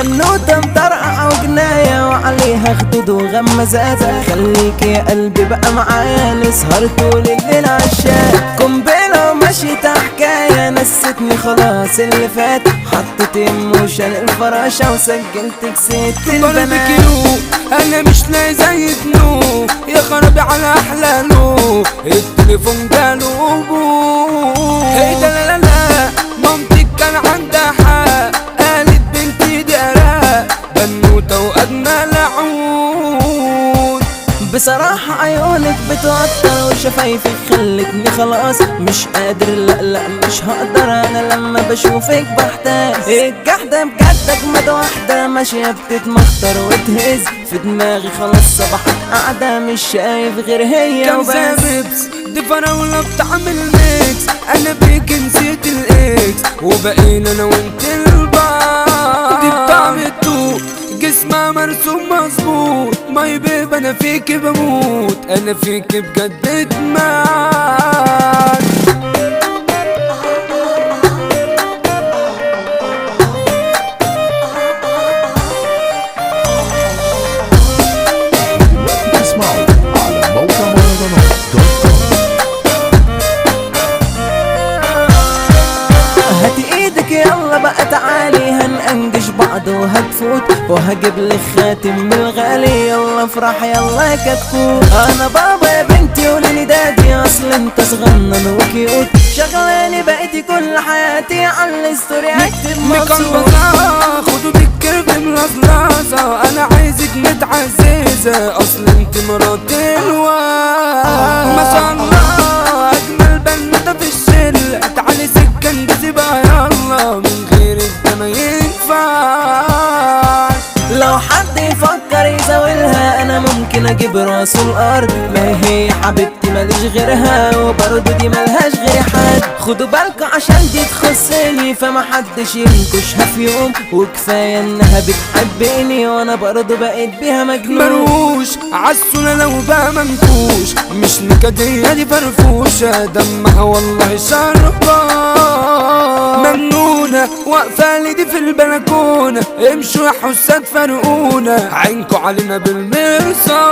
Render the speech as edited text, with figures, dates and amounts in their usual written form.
بنوتة مطرقعة وجناية وعليها خدود وغمزات. خليك يا قلبي بقى معايا نسهر طول الليل عالشاي. قنبلة ومشيت حكاية نستني خلاص اللي فات. حطيت ايموشن الفراشة وسجلت كسيت البنات. انا مش لاقي زي تنو يا خرابي على احلاله. التليفون جاله ابوه. ايه ده لا لا لا مامتك كان عندها حق. قالت بنتي دي اراء بنوته واجمل عود. بصراحة عيونك بتوتر وشفايفك خلتني خلاص مش قادر. لا لا مش هقدر انا لما بشوفك بحتاس. الجحدة بجد اجمد واحدة ماشية بتتمخطر وتهز في دماغي. خلاص صباحك قاعدة مش شايف غير هي وبس. بيبس دي فراولة بتعمل ميكس. انا بيك نسيت الاكس وبقينا انا وانت البعض. دي بتعمل تو جسمها مرسوم مظبوط. ماي بيب انا فيك بموت. انا فيك بجد ادمان. هاتي ايدك يلا بقى تعالي هنأنجش بعض وهتفوت. وهجيب لك خاتم من الغالي يلا افرح يلا يا كتكوت. انا بابا يا بنتي قوليلي دادي اصل انت صغنن وكيوت. شغلاني بقيتي كل حياتي على الستوري اكتب مبسوط. خدوا بالكرب ملظلظة. انا عايزك متعززة اصل انت مرات الواد. ما شاء الله اجمل بنوتة في الشلة. تعالي سكة انجزي بقى يلا من غيرك ده ما ينفعش. لو حد يفكر يزاولها انا ممكن اجيب راسه الارض. ما هي حبيبتي ماليش غيرها وبرضه دي ملهاش غير حد. خدوا بالكوا عشان دي تخصني فما حدش ينكشها في يوم. وكفايه انها بتحبني وانا برضه بقيت بيها مجنون. مروش عالسولة لو بقى منكوش. مش نكدية دي فرفوشة دمها والله شربان. مجنونة واقفة لي دي في البلكونة. امشوا يا حساد فرقونا عينكوا علينا بالمرصاد.